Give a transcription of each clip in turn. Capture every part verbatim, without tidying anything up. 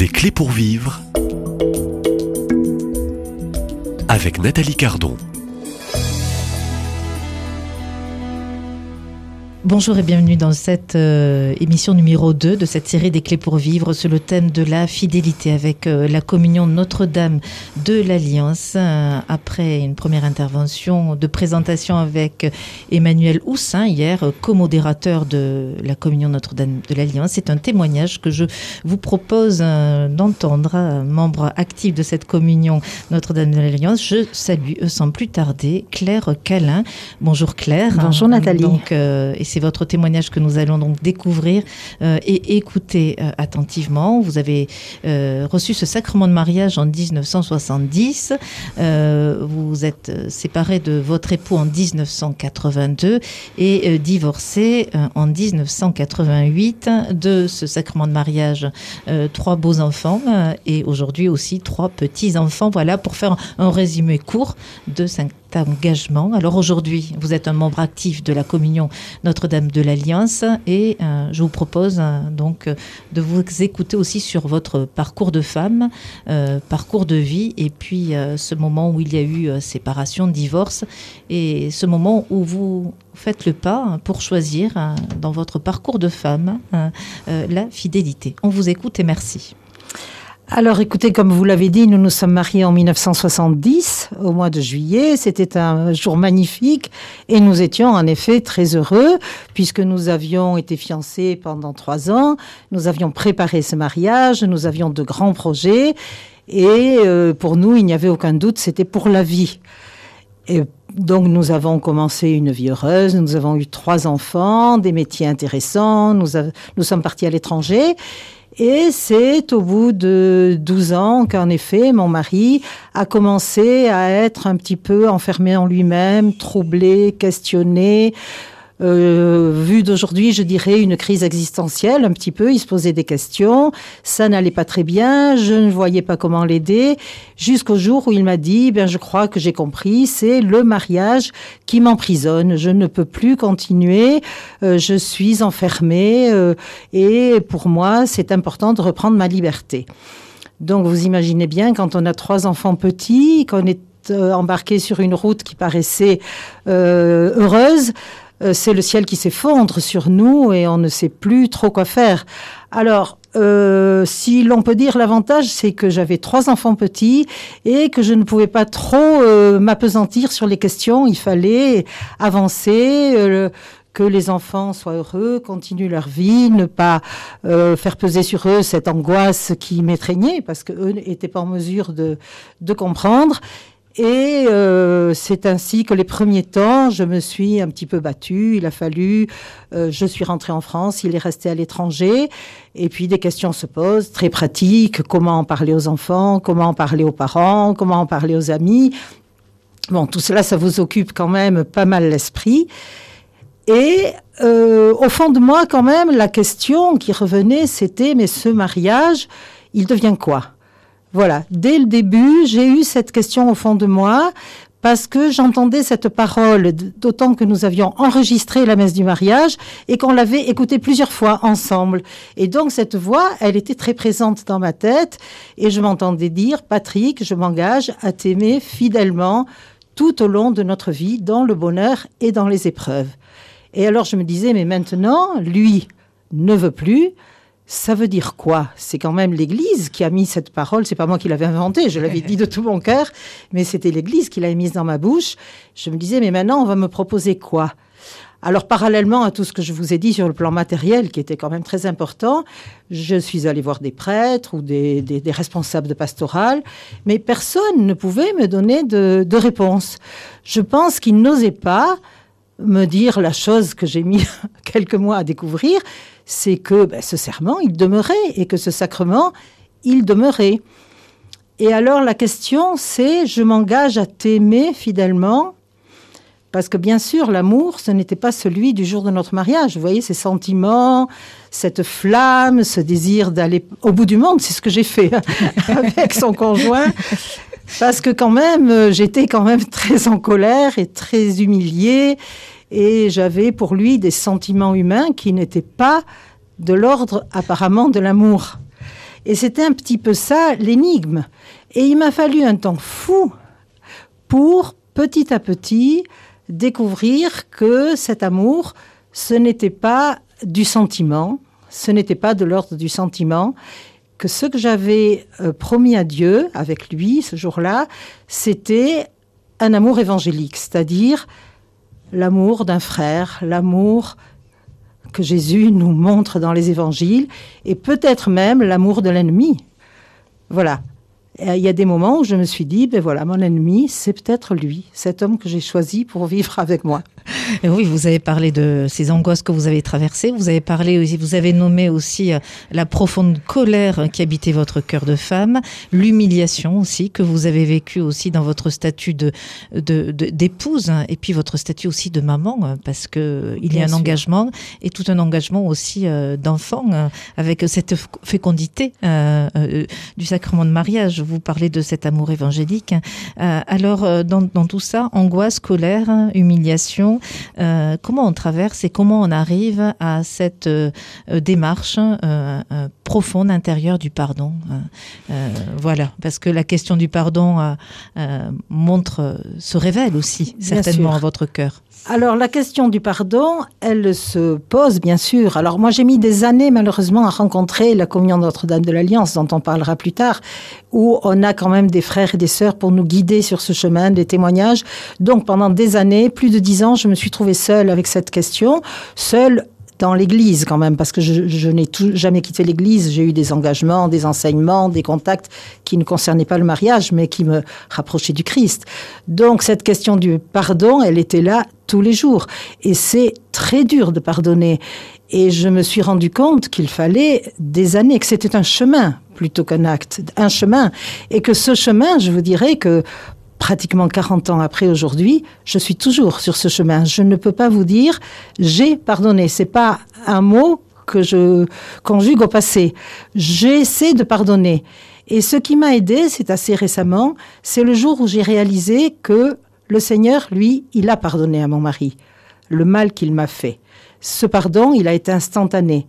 Des clés pour vivre avec Nathalie Cardon. Bonjour et bienvenue dans cette euh, émission numéro deux de cette série des clés pour vivre sur le thème de la fidélité avec euh, la communion Notre-Dame de l'Alliance. Euh, après une première intervention de présentation avec Emmanuel Houssin hier, euh, co-modérateur de la communion Notre-Dame de l'Alliance. C'est un témoignage que je vous propose euh, d'entendre, euh, membre actif de cette communion Notre-Dame de l'Alliance. Je salue euh, sans plus tarder Claire Calin. Bonjour Claire. Bonjour Nathalie. Donc, euh, et c'est votre témoignage que nous allons donc découvrir euh, et écouter euh, attentivement. Vous avez euh, reçu ce sacrement de mariage en dix-neuf cent soixante-dix. Euh, vous êtes séparé de votre époux en dix-neuf cent quatre-vingt-deux et euh, divorcé euh, en dix-neuf cent quatre-vingt-huit. De ce sacrement de mariage, euh, trois beaux enfants euh, et aujourd'hui aussi trois petits-enfants. Voilà pour faire un résumé court de cinq engagement. Alors aujourd'hui, vous êtes un membre actif de la communion Notre-Dame de l'Alliance et euh, je vous propose euh, donc euh, de vous écouter aussi sur votre parcours de femme, euh, parcours de vie et puis euh, ce moment où il y a eu euh, séparation, divorce et ce moment où vous faites le pas pour choisir euh, dans votre parcours de femme euh, euh, la fidélité. On vous écoute et merci. Alors écoutez, comme vous l'avez dit, nous nous sommes mariés en dix-neuf cent soixante-dix, au mois de juillet. C'était un jour magnifique et nous étions en effet très heureux puisque nous avions été fiancés pendant trois ans. Nous avions préparé ce mariage, nous avions de grands projets et euh, pour nous, il n'y avait aucun doute, c'était pour la vie. Et donc nous avons commencé une vie heureuse, nous avons eu trois enfants, des métiers intéressants, nous, a, nous sommes partis à l'étranger. Et c'est au bout de douze ans qu'en effet, mon mari a commencé à être un petit peu enfermé en lui-même, troublé, questionné. Euh, vu d'aujourd'hui, je dirais une crise existentielle un petit peu. Il se posait des questions. Ça n'allait pas très bien. Je ne voyais pas comment l'aider. Jusqu'au jour où il m'a dit, ben, je crois que j'ai compris, c'est le mariage qui m'emprisonne. Je ne peux plus continuer. Euh, je suis enfermée. Euh, et pour moi, c'est important de reprendre ma liberté. Donc, vous imaginez bien, quand on a trois enfants petits, qu'on est euh, embarqué sur une route qui paraissait euh, heureuse, c'est le ciel qui s'effondre sur nous et on ne sait plus trop quoi faire. Alors, euh, si l'on peut dire l'avantage, c'est que j'avais trois enfants petits et que je ne pouvais pas trop euh, m'appesantir sur les questions. Il fallait avancer, euh, que les enfants soient heureux, continuent leur vie, ne pas euh, faire peser sur eux cette angoisse qui m'étreignait parce qu'eux n'étaient pas en mesure de, de comprendre. Et euh, c'est ainsi que les premiers temps, je me suis un petit peu battue. Il a fallu, euh, je suis rentrée en France, il est resté à l'étranger. Et puis des questions se posent, très pratiques. Comment en parler aux enfants, comment en parler aux parents, comment en parler aux amis. Bon, tout cela, ça vous occupe quand même pas mal l'esprit. Et euh, au fond de moi, quand même, la question qui revenait, c'était, mais ce mariage, il devient quoi ? Voilà, dès le début, j'ai eu cette question au fond de moi parce que j'entendais cette parole, d'autant que nous avions enregistré la messe du mariage et qu'on l'avait écoutée plusieurs fois ensemble. Et donc cette voix, elle était très présente dans ma tête et je m'entendais dire « Patrick, je m'engage à t'aimer fidèlement tout au long de notre vie, dans le bonheur et dans les épreuves. » Et alors je me disais « Mais maintenant, lui ne veut plus. » Ça veut dire quoi ? C'est quand même l'Église qui a mis cette parole. C'est pas moi qui l'avais inventée, je l'avais dit de tout mon cœur, mais c'était l'Église qui l'a mise dans ma bouche. Je me disais, mais maintenant, on va me proposer quoi ? Alors, parallèlement à tout ce que je vous ai dit sur le plan matériel, qui était quand même très important, je suis allée voir des prêtres ou des, des, des responsables de pastoral, mais personne ne pouvait me donner de, de réponse. Je pense qu'ils n'osaient pas me dire la chose que j'ai mis quelques mois à découvrir, c'est que ben, ce serment, il demeurait et que ce sacrement, il demeurait. Et alors la question, c'est, je m'engage à t'aimer fidèlement, parce que bien sûr, l'amour, ce n'était pas celui du jour de notre mariage. Vous voyez, ces sentiments, cette flamme, ce désir d'aller au bout du monde, c'est ce que j'ai fait avec son conjoint. Parce que quand même, j'étais quand même très en colère et très humiliée. Et j'avais pour lui des sentiments humains qui n'étaient pas de l'ordre apparemment de l'amour. Et c'était un petit peu ça, l'énigme. Et il m'a fallu un temps fou pour, petit à petit, découvrir que cet amour, ce n'était pas du sentiment, ce n'était pas de l'ordre du sentiment, que ce que j'avais euh, promis à Dieu, avec lui, ce jour-là, c'était un amour évangélique, c'est-à-dire l'amour d'un frère, l'amour que Jésus nous montre dans les évangiles, et peut-être même l'amour de l'ennemi. Voilà. Il y a des moments où je me suis dit, ben voilà, mon ennemi, c'est peut-être lui, cet homme que j'ai choisi pour vivre avec moi. Et oui, vous avez parlé de ces angoisses que vous avez traversées. Vous avez parlé aussi, vous avez nommé aussi la profonde colère qui habitait votre cœur de femme, l'humiliation aussi que vous avez vécue aussi dans votre statut de, de, de d'épouse, et puis votre statut aussi de maman, parce que il y a Bien un sûr. engagement et tout un engagement aussi d'enfant avec cette fécondité euh, euh, du sacrement de mariage. Vous parlez de cet amour évangélique. Euh, alors, dans, dans tout ça, angoisse, colère, humiliation. Euh, comment on traverse et comment on arrive à cette euh, démarche euh, euh, profonde intérieure du pardon. Euh, euh, voilà, parce que la question du pardon euh, euh, montre, se révèle aussi certainement à votre cœur. Alors, la question du pardon, elle se pose, bien sûr. Alors, moi, j'ai mis des années, malheureusement, à rencontrer la communion de Notre-Dame de l'Alliance, dont on parlera plus tard, où on a quand même des frères et des sœurs pour nous guider sur ce chemin, des témoignages. Donc, pendant des années, plus de dix ans, je me suis trouvée seule avec cette question, seule dans l'église quand même, parce que je, je n'ai tout, jamais quitté l'église. J'ai eu des engagements, des enseignements, des contacts qui ne concernaient pas le mariage, mais qui me rapprochaient du Christ. Donc cette question du pardon, elle était là tous les jours. Et c'est très dur de pardonner. Et je me suis rendu compte qu'il fallait des années, que c'était un chemin plutôt qu'un acte, un chemin. Et que ce chemin, je vous dirais que pratiquement quarante ans après aujourd'hui, je suis toujours sur ce chemin. Je ne peux pas vous dire « j'ai pardonné ». C'est pas un mot que je conjugue au passé. J'essaie de pardonner. Et ce qui m'a aidé, c'est assez récemment, c'est le jour où j'ai réalisé que le Seigneur, lui, il a pardonné à mon mari le mal qu'il m'a fait. Ce pardon, il a été instantané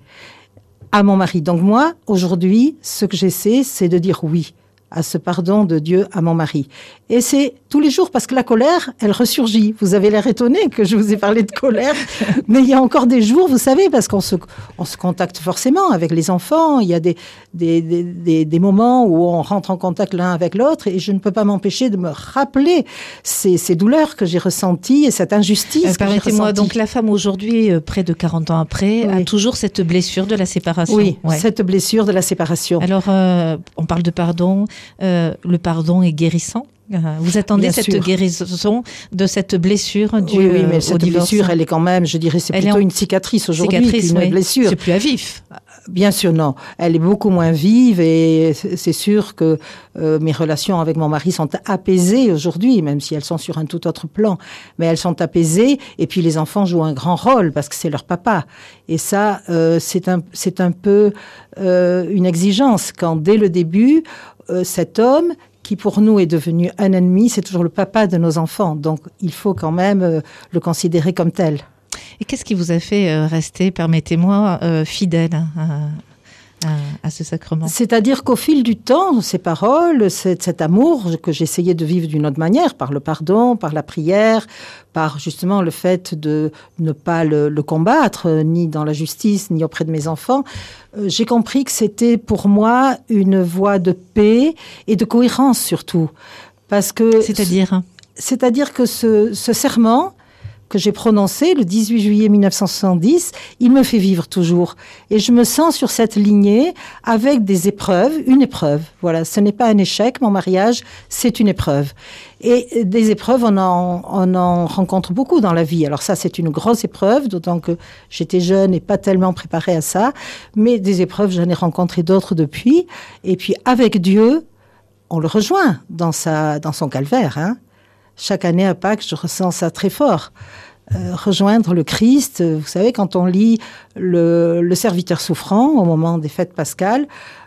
à mon mari. Donc moi, aujourd'hui, ce que j'essaie, c'est de dire oui à ce pardon de Dieu à mon mari. Et c'est tous les jours, parce que la colère, elle ressurgit. Vous avez l'air étonné que je vous ai parlé de colère, mais il y a encore des jours, vous savez, parce qu'on se, on se contacte forcément avec les enfants, il y a des, des, des, des, des moments où on rentre en contact l'un avec l'autre, et je ne peux pas m'empêcher de me rappeler ces, ces douleurs que j'ai ressenties et cette injustice euh, que j'ai ressentie. Permettez-moi, donc la femme aujourd'hui, euh, près de quarante ans après, oui. a toujours cette blessure de la séparation. Oui, ouais. cette blessure de la séparation. Alors, euh, on parle de pardon, euh, le pardon est guérissant. Vous attendez Bien cette sûr. guérison de cette blessure du Oui, oui, mais euh, cette divorce. blessure, elle est quand même, je dirais, c'est elle plutôt en... une cicatrice aujourd'hui qu'une oui. blessure. C'est plus à vif. Bien sûr, non. Elle est beaucoup moins vive et c'est sûr que euh, mes relations avec mon mari sont apaisées aujourd'hui, même si elles sont sur un tout autre plan. Mais elles sont apaisées et puis les enfants jouent un grand rôle parce que c'est leur papa. Et ça, euh, c'est un, c'est un peu euh, une exigence quand, dès le début, euh, cet homme qui pour nous est devenu un ennemi, c'est toujours le papa de nos enfants. Donc, il faut quand même euh, le considérer comme tel. Et qu'est-ce qui vous a fait euh, rester, permettez-moi, euh, fidèle à, à, à ce sacrement ? C'est-à-dire qu'au fil du temps, ces paroles, cet, cet amour que j'essayais de vivre d'une autre manière, par le pardon, par la prière, par justement le fait de ne pas le, le combattre, ni dans la justice, ni auprès de mes enfants, euh, j'ai compris que c'était pour moi une voie de paix et de cohérence surtout. Parce que... C'est-à-dire ? C'est-à-dire que ce, ce serment que j'ai prononcé le dix-huit juillet mille neuf cent soixante-dix, il me fait vivre toujours. Et je me sens sur cette lignée avec des épreuves, une épreuve. Voilà, ce n'est pas un échec, mon mariage, c'est une épreuve. Et des épreuves, on en, on en rencontre beaucoup dans la vie. Alors ça, c'est une grosse épreuve, d'autant que j'étais jeune et pas tellement préparée à ça. Mais des épreuves, j'en ai rencontré d'autres depuis. Et puis avec Dieu, on le rejoint dans, sa, dans son calvaire, hein. Chaque année à Pâques, je ressens ça très fort. Euh, rejoindre le Christ, vous savez, quand on lit le, le serviteur souffrant au moment des fêtes pascales,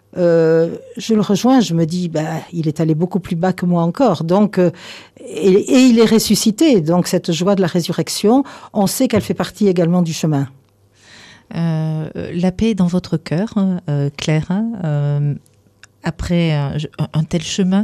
euh, je le rejoins, je me dis, bah, il est allé beaucoup plus bas que moi encore. Donc, euh, et, et il est ressuscité. Donc cette joie de la résurrection, on sait qu'elle fait partie également du chemin. Euh, la paix dans votre cœur, euh, Claire, euh, après un, un tel chemin?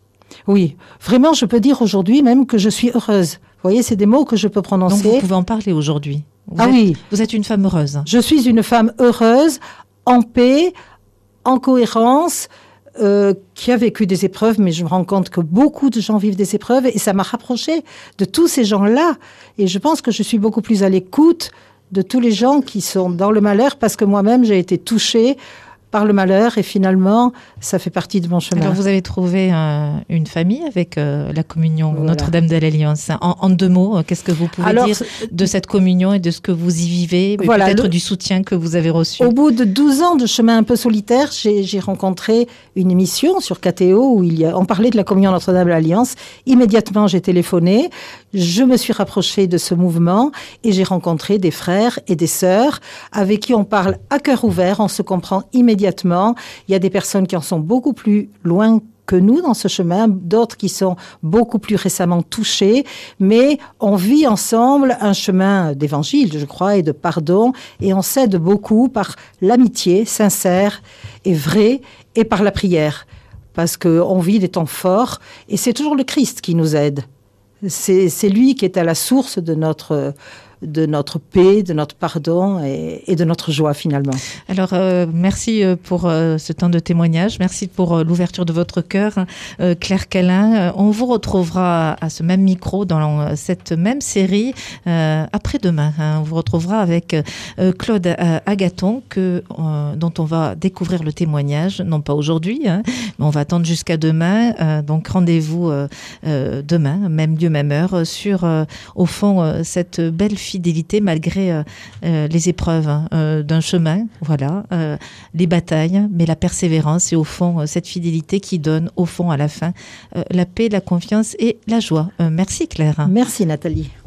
Oui, vraiment, je peux dire aujourd'hui même que je suis heureuse. Vous voyez, c'est des mots que je peux prononcer. Donc vous pouvez en parler aujourd'hui. Vous ah êtes, oui. Vous êtes une femme heureuse. Je suis une femme heureuse, en paix, en cohérence, euh, qui a vécu des épreuves, mais je me rends compte que beaucoup de gens vivent des épreuves et ça m'a rapprochée de tous ces gens-là. Et je pense que je suis beaucoup plus à l'écoute de tous les gens qui sont dans le malheur parce que moi-même, j'ai été touchée par le malheur et finalement, ça fait partie de mon chemin. Alors, vous avez trouvé euh, une famille avec euh, la communion voilà. Notre-Dame de l'Alliance. En, en deux mots, qu'est-ce que vous pouvez Alors, dire de cette communion et de ce que vous y vivez, voilà, peut-être le... du soutien que vous avez reçu? Au bout de douze ans de chemin un peu solitaire, j'ai, j'ai rencontré une émission sur K T O où il y a, on parlait de la communion Notre-Dame de l'Alliance. Immédiatement, j'ai téléphoné, je me suis rapprochée de ce mouvement et j'ai rencontré des frères et des sœurs avec qui on parle à cœur ouvert, on se comprend immédiatement. Il y a des personnes qui en sont beaucoup plus loin que nous dans ce chemin, d'autres qui sont beaucoup plus récemment touchées, mais on vit ensemble un chemin d'évangile, je crois, et de pardon, et on s'aide beaucoup par l'amitié sincère et vraie, et par la prière, parce qu'on vit des temps forts, et c'est toujours le Christ qui nous aide. C'est, c'est lui qui est à la source de notre... de notre paix, de notre pardon et, et de notre joie finalement. Alors, euh, merci pour euh, ce temps de témoignage. Merci pour euh, l'ouverture de votre cœur, euh, Claire Calin. Euh, on vous retrouvera à ce même micro dans cette même série euh, après-demain. Hein. On vous retrouvera avec euh, Claude euh, Agathon, que, euh, dont on va découvrir le témoignage, non pas aujourd'hui, hein, mais on va attendre jusqu'à demain. Euh, donc, rendez-vous euh, euh, demain, même lieu, même heure, sur, euh, au fond, euh, cette belle fidélité malgré euh, euh, les épreuves hein, euh, d'un chemin, voilà, euh, les batailles, mais la persévérance et au fond euh, cette fidélité qui donne au fond à la fin euh, la paix, la confiance et la joie. Euh, merci Claire. Merci Nathalie.